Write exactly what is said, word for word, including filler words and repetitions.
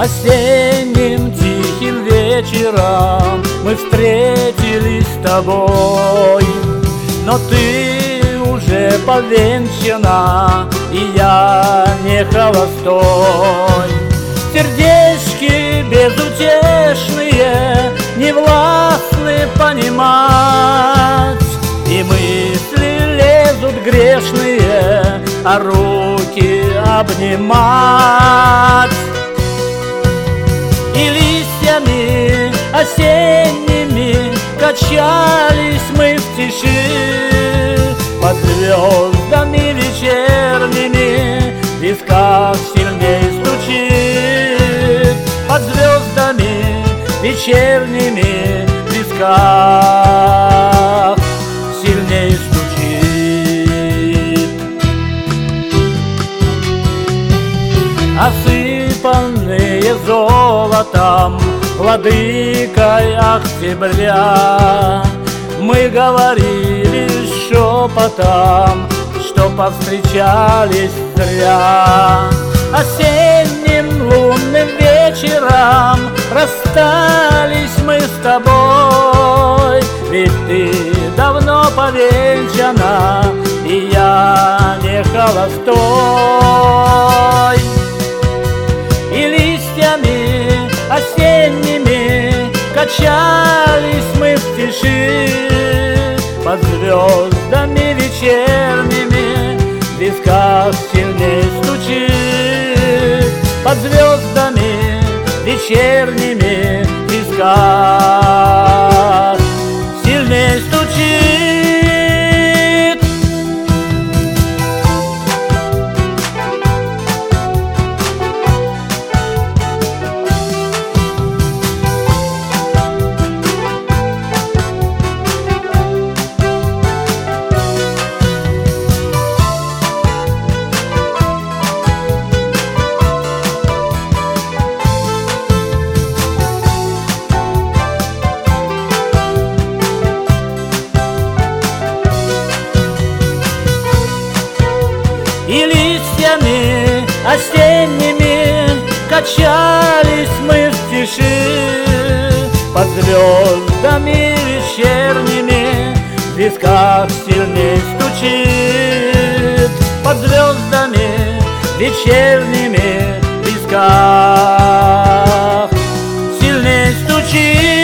Осенним тихим вечером мы встретились с тобой, но ты уже повенчана, и я не холостой. Сердечки безутешные не властны понимать, и мысли лезут грешные, а руки обнимать. И листьями осенними качались мы в тиши, под звездами вечерними в висках сильней стучит, под звездами вечерними в висках сильней стучит. Осыпанные золотом владыкой октября, мы говорили шепотом, что повстречались зря. Осенним лунным вечером расстались мы с тобой, ведь ты давно повенчана, и я не холостой. И листьями осенними качались мы в тиши, под звездами вечерними в висках сильней стучит, под звездами вечерними в висках сильней стучит. И листьями осенними качались мы в тиши, под звездами вечерними в висках сильней стучит, под звездами вечерними в висках сильней стучит.